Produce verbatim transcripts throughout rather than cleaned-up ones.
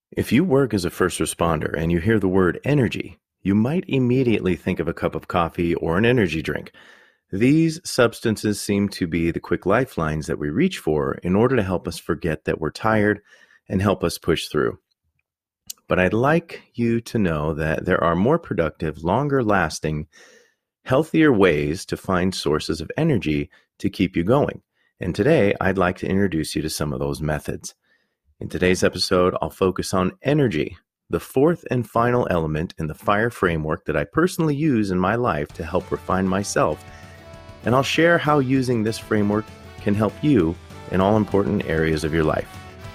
If you work as a first responder and you hear the word energy, you might immediately think of a cup of coffee or an energy drink. These substances seem to be the quick lifelines that we reach for in order to help us forget that we're tired and help us push through. But I'd like you to know that there are more productive, longer lasting, healthier ways to find sources of energy to keep you going. And today, I'd like to introduce you to some of those methods. In today's episode, I'll focus on energy, the fourth and final element in the FIRE framework that I personally use in my life to help refine myself. And I'll share how using this framework can help you in all important areas of your life.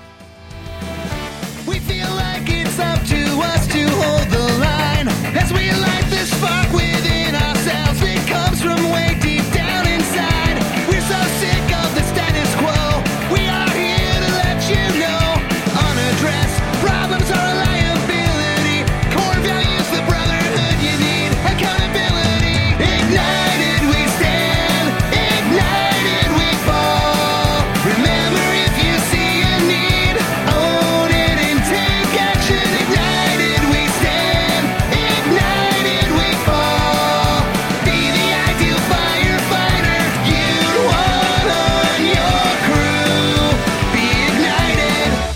We feel like it's up to us to hold the line as we light the spark within ourselves. It comes from way deep down inside. We're so sick of the status quo. We are here to let you know. Unaddressed problems are a liability. Core values, the brotherhood you need. Accountability. Ignited we stand. Ignited we fall. Remember, if you see a need, own it and take action. Ignited we stand. Ignited we fall. Be the ideal firefighter you'd want on your crew. Be ignited.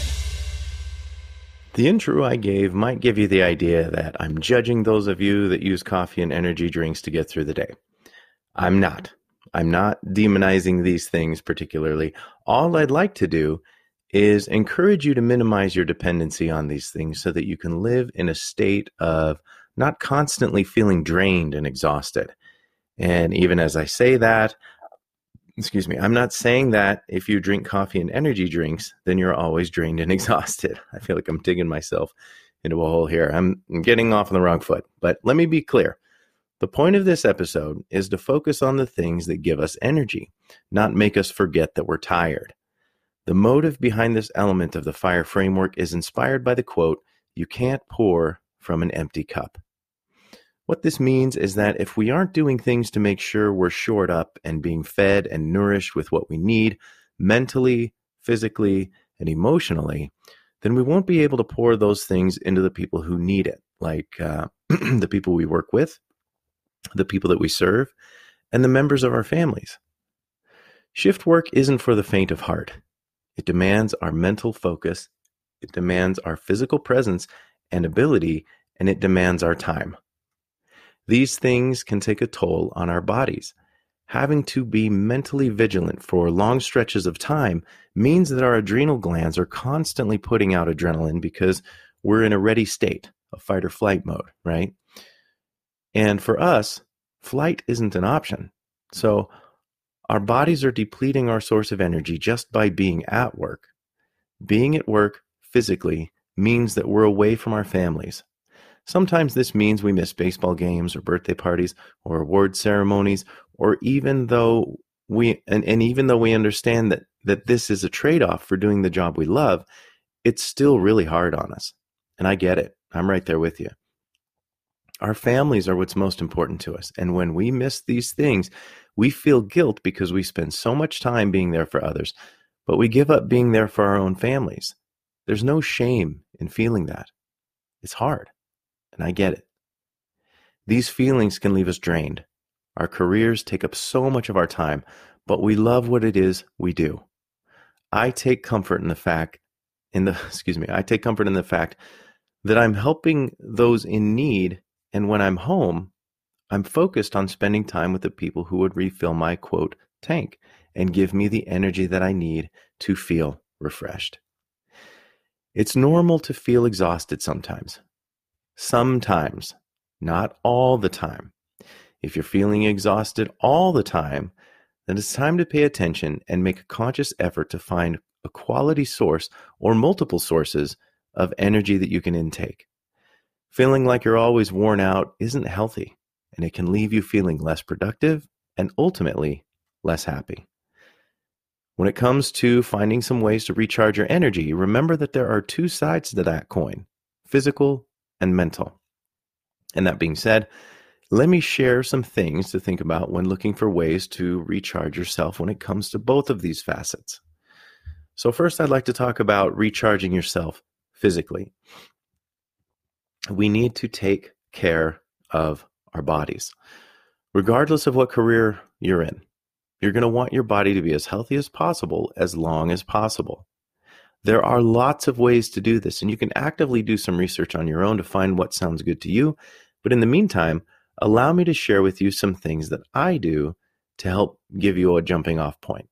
The intro I gave might give you the idea that I'm judging those of you that use coffee and energy drinks to get through the day. I'm not. I'm not demonizing these things particularly. All I'd like to do is encourage you to minimize your dependency on these things so that you can live in a state of not constantly feeling drained and exhausted. And even as I say that, excuse me, I'm not saying that if you drink coffee and energy drinks, then you're always drained and exhausted. I feel like I'm digging myself into a hole here. I'm getting off on the wrong foot. But let me be clear. The point of this episode is to focus on the things that give us energy, not make us forget that we're tired. The motive behind this element of the FIRE framework is inspired by the quote, "You can't pour from an empty cup." What this means is that if we aren't doing things to make sure we're shored up and being fed and nourished with what we need mentally, physically, and emotionally, then we won't be able to pour those things into the people who need it, like uh, the people we work with, the people that we serve, and the members of our families. Shift work isn't for the faint of heart. It demands our mental focus, it demands our physical presence and ability, and it demands our time. These things can take a toll on our bodies. Having to be mentally vigilant for long stretches of time means that our adrenal glands are constantly putting out adrenaline because we're in a ready state, a fight or flight mode, right? And for us, flight isn't an option. So our bodies are depleting our source of energy just by being at work. Being at work physically means that we're away from our families. Sometimes this means we miss baseball games or birthday parties or award ceremonies, or even though we and, and even though we understand that, that this is a trade-off for doing the job we love, it's still really hard on us. And I get it. I'm right there with you. Our families are what's most important to us. And when we miss these things, we feel guilt because we spend so much time being there for others, but we give up being there for our own families. There's no shame in feeling that. It's hard. And I get it. These feelings can leave us drained. Our careers take up so much of our time, but we love what it is we do. I take comfort in the fact, in the, excuse me, I take comfort in the fact that I'm helping those in need, and when I'm home, I'm focused on spending time with the people who would refill my, quote, tank and give me the energy that I need to feel refreshed. It's normal to feel exhausted sometimes. Sometimes, not all the time. If you're feeling exhausted all the time, then it's time to pay attention and make a conscious effort to find a quality source or multiple sources of energy that you can intake. Feeling like you're always worn out isn't healthy, and it can leave you feeling less productive and ultimately less happy. When it comes to finding some ways to recharge your energy, remember that there are two sides to that coin, physical and mental. And that being said, let me share some things to think about when looking for ways to recharge yourself when it comes to both of these facets. So first, I'd like to talk about recharging yourself physically, we need to take care of our bodies. Regardless of what career you're in, you're going to want your body to be as healthy as possible as long as possible. There are lots of ways to do this, and you can actively do some research on your own to find what sounds good to you. But in the meantime, allow me to share with you some things that I do to help give you a jumping off point.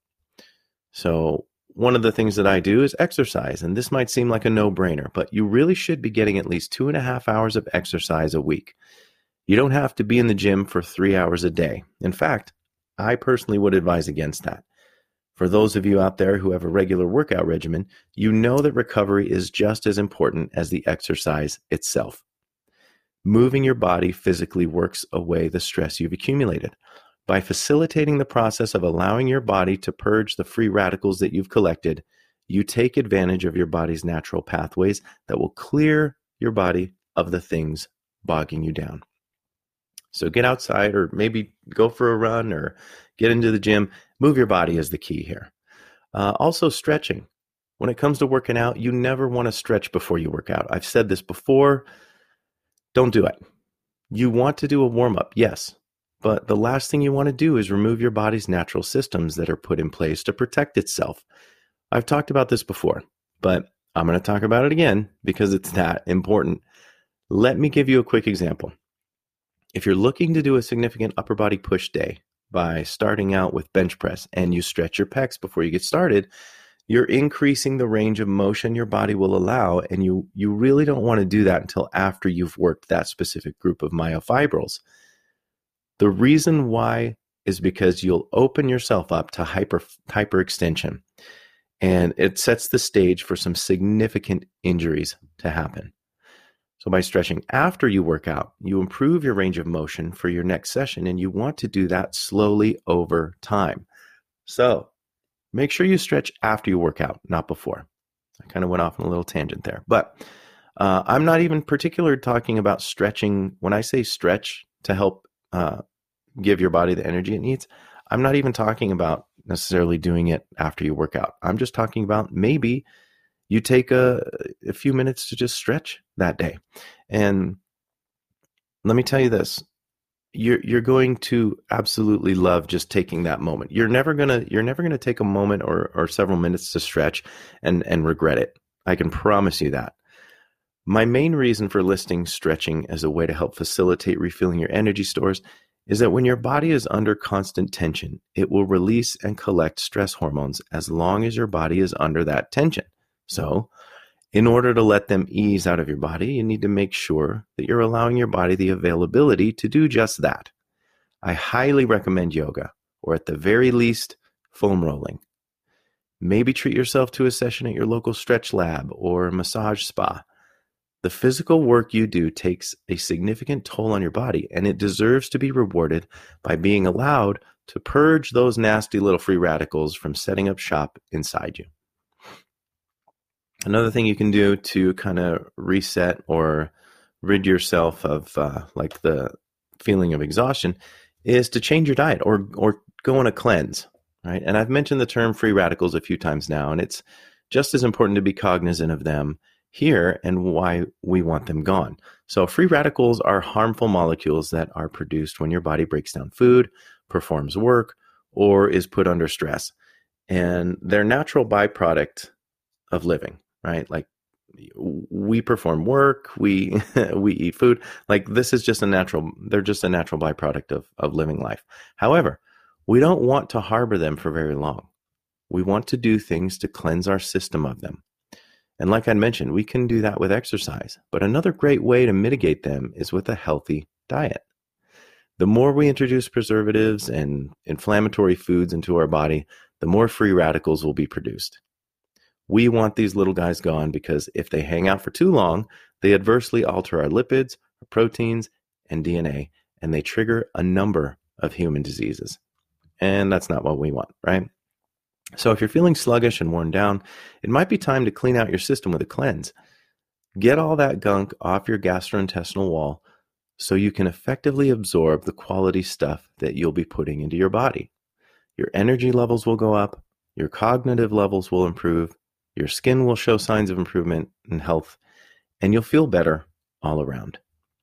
So one of the things that I do is exercise, and this might seem like a no-brainer, but you really should be getting at least two and a half hours of exercise a week. You don't have to be in the gym for three hours a day. In fact, I personally would advise against that. For those of you out there who have a regular workout regimen, you know that recovery is just as important as the exercise itself. Moving your body physically works away the stress you've accumulated. By facilitating the process of allowing your body to purge the free radicals that you've collected, you take advantage of your body's natural pathways that will clear your body of the things bogging you down. So get outside, or maybe go for a run, or get into the gym. Move your body is the key here. Uh, also, stretching. When it comes to working out, you never want to stretch before you work out. I've said this before. Don't do it. You want to do a warm-up, yes. But the last thing you want to do is remove your body's natural systems that are put in place to protect itself. I've talked about this before, but I'm going to talk about it again because it's that important. Let me give you a quick example. If you're looking to do a significant upper body push day by starting out with bench press and you stretch your pecs before you get started, you're increasing the range of motion your body will allow, and you, you really don't want to do that until after you've worked that specific group of myofibrils. The reason why is because you'll open yourself up to hyper hyperextension, and it sets the stage for some significant injuries to happen. So by stretching after you work out, you improve your range of motion for your next session, and you want to do that slowly over time. So make sure you stretch after you work out, not before. I kind of went off on a little tangent there, but uh, I'm not even particular talking about stretching. When I say stretch to help uh, give your body the energy it needs, I'm not even talking about necessarily doing it after you work out. I'm just talking about maybe you take a, a few minutes to just stretch that day. And let me tell you this, you're you're going to absolutely love just taking that moment. You're never gonna you're never gonna take a moment or or several minutes to stretch and and regret it. I can promise you that. My main reason for listing stretching as a way to help facilitate refilling your energy stores is that when your body is under constant tension, it will release and collect stress hormones as long as your body is under that tension. So, in order to let them ease out of your body, you need to make sure that you're allowing your body the availability to do just that. I highly recommend yoga, or at the very least, foam rolling. Maybe treat yourself to a session at your local stretch lab or massage spa. The physical work you do takes a significant toll on your body, and it deserves to be rewarded by being allowed to purge those nasty little free radicals from setting up shop inside you. Another thing you can do to kind of reset or rid yourself of uh, like the feeling of exhaustion is to change your diet or or go on a cleanse, right? And I've mentioned the term free radicals a few times now, and it's just as important to be cognizant of them here and why we want them gone. So free radicals are harmful molecules that are produced when your body breaks down food, performs work, or is put under stress. And they're natural byproduct of living. Right? Like we perform work, we we eat food. Like this is just a natural, they're just a natural byproduct of, of living life. However, we don't want to harbor them for very long. We want to do things to cleanse our system of them. And like I mentioned, we can do that with exercise. But another great way to mitigate them is with a healthy diet. The more we introduce preservatives and inflammatory foods into our body, the more free radicals will be produced. We want these little guys gone because if they hang out for too long, they adversely alter our lipids, our proteins, and D N A, and they trigger a number of human diseases. And that's not what we want, right? So if you're feeling sluggish and worn down, it might be time to clean out your system with a cleanse. Get all that gunk off your gastrointestinal wall so you can effectively absorb the quality stuff that you'll be putting into your body. Your energy levels will go up, your cognitive levels will improve, Your skin will show signs of improvement and health, and you'll feel better all around.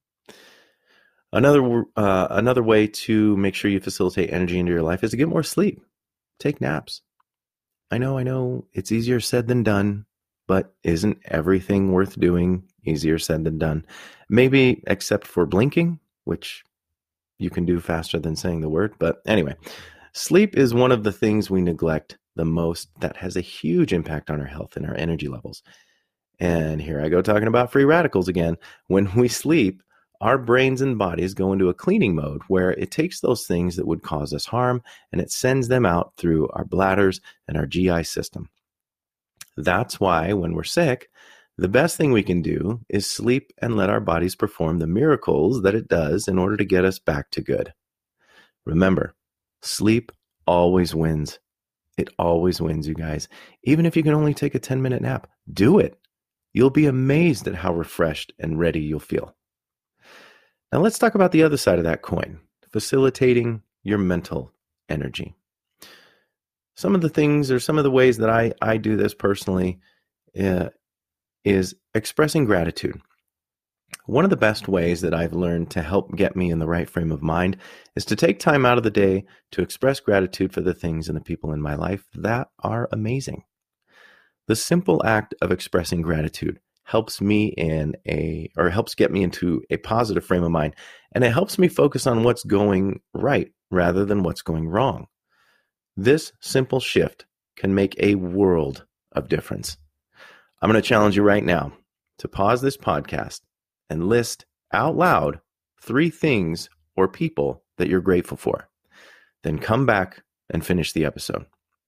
Another uh, another way to make sure you facilitate energy into your life is to get more sleep. Take naps. I know, I know, it's easier said than done, but isn't everything worth doing easier said than done? Maybe except for blinking, which you can do faster than saying the word. But anyway, sleep is one of the things we neglect the most that has a huge impact on our health and our energy levels. And here I go talking about free radicals again. When we sleep, our brains and bodies go into a cleaning mode where it takes those things that would cause us harm and it sends them out through our bladders and our G I system. That's why when we're sick, the best thing we can do is sleep and let our bodies perform the miracles that it does in order to get us back to good. Remember, sleep always wins. It always wins, you guys. Even if you can only take a ten-minute nap, do it. You'll be amazed at how refreshed and ready you'll feel. Now let's talk about the other side of that coin, facilitating your mental energy. Some of the things or some of the ways that I, I do this personally uh, is expressing gratitude. One of the best ways that I've learned to help get me in the right frame of mind is to take time out of the day to express gratitude for the things and the people in my life that are amazing. The simple act of expressing gratitude helps me in a, or helps get me into a positive frame of mind, and it helps me focus on what's going right rather than what's going wrong. This simple shift can make a world of difference. I'm going to challenge you right now to pause this podcast and list out loud three things or people that you're grateful for. Then come back and finish the episode.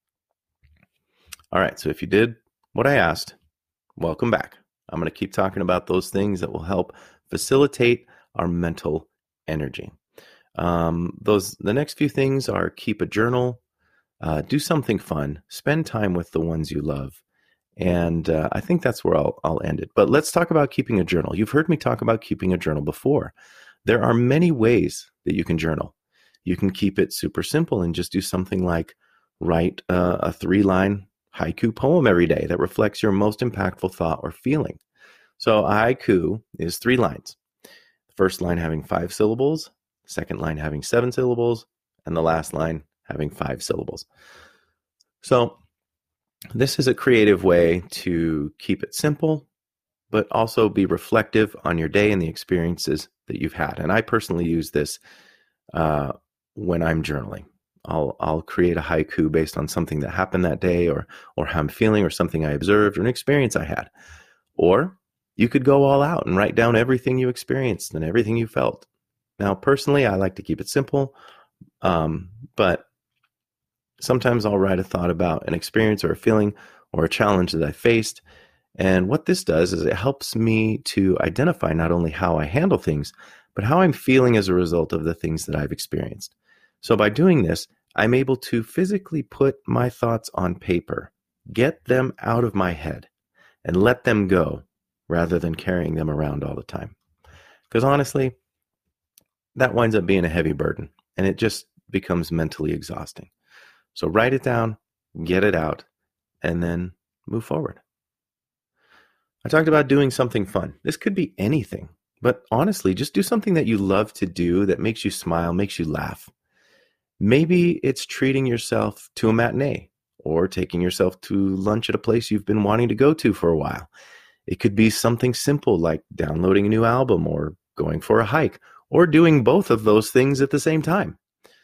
All right, so if you did what I asked, welcome back. I'm going to keep talking about those things that will help facilitate our mental energy. Um, those the next few things are keep a journal, uh, do something fun, spend time with the ones you love, and uh, I think that's where I'll I'll end it. But let's talk about keeping a journal. You've heard me talk about keeping a journal before. There are many ways that you can journal. You can keep it super simple and just do something like write uh, a three-line haiku poem every day that reflects your most impactful thought or feeling. So a haiku is three lines. The first line having five syllables, second line having seven syllables, and the last line having five syllables. So this is a creative way to keep it simple, but also be reflective on your day and the experiences that you've had. And I personally use this uh, when I'm journaling. I'll I'll create a haiku based on something that happened that day, or or how I'm feeling, or something I observed, or an experience I had. Or you could go all out and write down everything you experienced and everything you felt. Now, personally, I like to keep it simple, um, but sometimes I'll write a thought about an experience or a feeling or a challenge that I faced. And what this does is it helps me to identify not only how I handle things, but how I'm feeling as a result of the things that I've experienced. So by doing this, I'm able to physically put my thoughts on paper, get them out of my head, and let them go rather than carrying them around all the time. Because honestly, that winds up being a heavy burden, and it just becomes mentally exhausting. So write it down, get it out, and then move forward. I talked about doing something fun. This could be anything, but honestly, just do something that you love to do that makes you smile, makes you laugh. Maybe it's treating yourself to a matinee or taking yourself to lunch at a place you've been wanting to go to for a while. It could be something simple like downloading a new album or going for a hike or doing both of those things at the same time.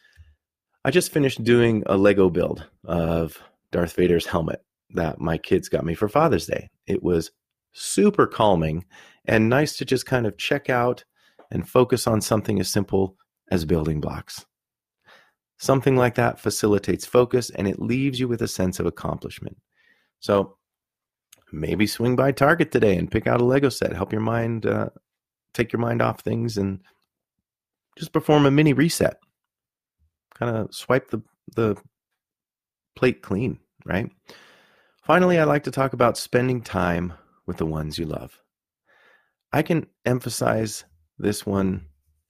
I just finished doing a Lego build of Darth Vader's helmet that my kids got me for Father's Day. It was super calming and nice to just kind of check out and focus on something as simple as building blocks. Something like that facilitates focus and it leaves you with a sense of accomplishment. So maybe swing by Target today and pick out a Lego set. Help your mind, uh, take your mind off things and just perform a mini reset. Kind of swipe the, the plate clean, right? Finally, I like to talk about spending time with the ones you love. I can emphasize this one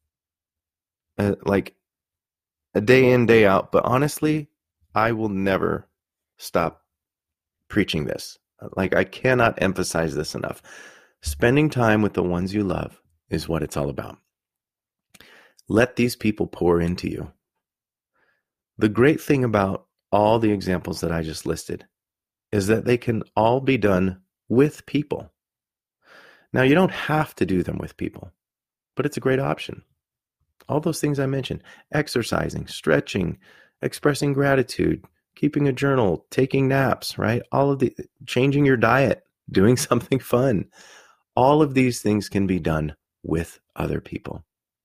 uh, like a day in, day out, but honestly, I will never stop preaching this. Like, I cannot emphasize this enough. Spending time with the ones you love is what it's all about. Let these people pour into you. The great thing about all the examples that I just listed is that they can all be done with people. Now, you don't have to do them with people, but it's a great option. All those things I mentioned, exercising, stretching, expressing gratitude, keeping a journal, taking naps, right? All of the, changing your diet, doing something fun. All of these things can be done with other people.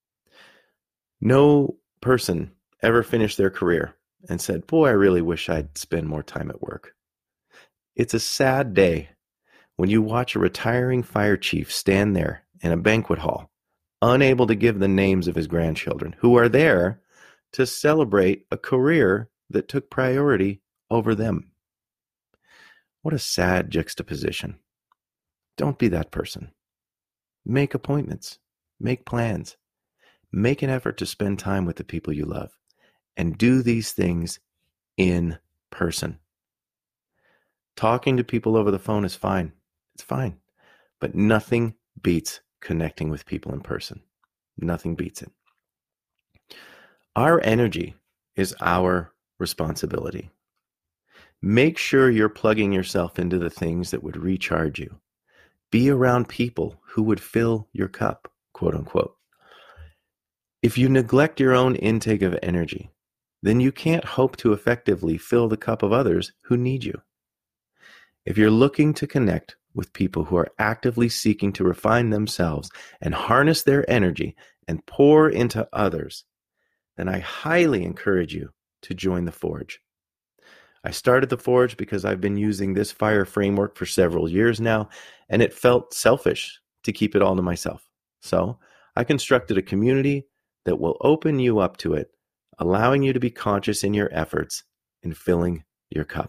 No person ever finished their career and said, boy, I really wish I'd spend more time at work. It's a sad day when you watch a retiring fire chief stand there in a banquet hall, unable to give the names of his grandchildren, who are there to celebrate a career that took priority over them. What a sad juxtaposition. Don't be that person. Make appointments. Make plans. Make an effort to spend time with the people you love. And do these things in person. Talking to people over the phone is fine. It's fine. But nothing beats connecting with people in person. Nothing beats it. Our energy is our responsibility. Make sure you're plugging yourself into the things that would recharge you. Be around people who would fill your cup, quote unquote. If you neglect your own intake of energy, then you can't hope to effectively fill the cup of others who need you. If you're looking to connect with people who are actively seeking to refine themselves and harness their energy and pour into others, then I highly encourage you to join the Forge. I started the Forge because I've been using this fire framework for several years now, and it felt selfish to keep it all to myself. So I constructed a community that will open you up to it, allowing you to be conscious in your efforts in filling your cup.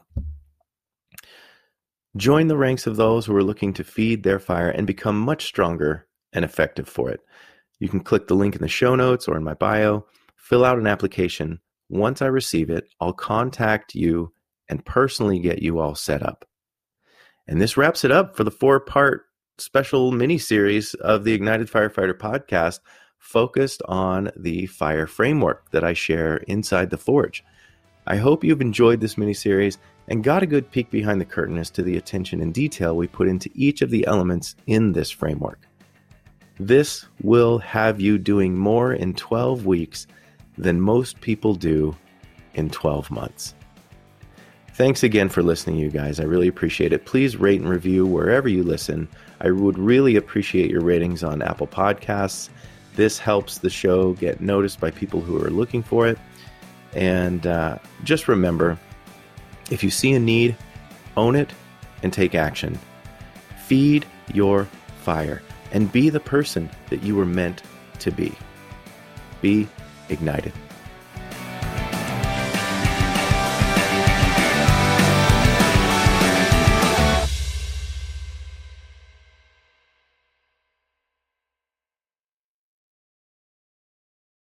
Join the ranks of those who are looking to feed their fire and become much stronger and effective for it. You can click the link in the show notes or in my bio, fill out an application. Once I receive it, I'll contact you and personally get you all set up. And this wraps it up for the four-part special mini-series of the Ignited Firefighter podcast focused on the fire framework that I share inside the Forge. I hope you've enjoyed this mini-series and got a good peek behind the curtain as to the attention and detail we put into each of the elements in this framework. This will have you doing more in twelve weeks than most people do in twelve months. Thanks again for listening, you guys. I really appreciate it. Please rate and review wherever you listen. I would really appreciate your ratings on Apple Podcasts. This helps the show get noticed by people who are looking for it. And uh, just remember, if you see a need, own it and take action. Feed your fire and be the person that you were meant to be. Be ignited.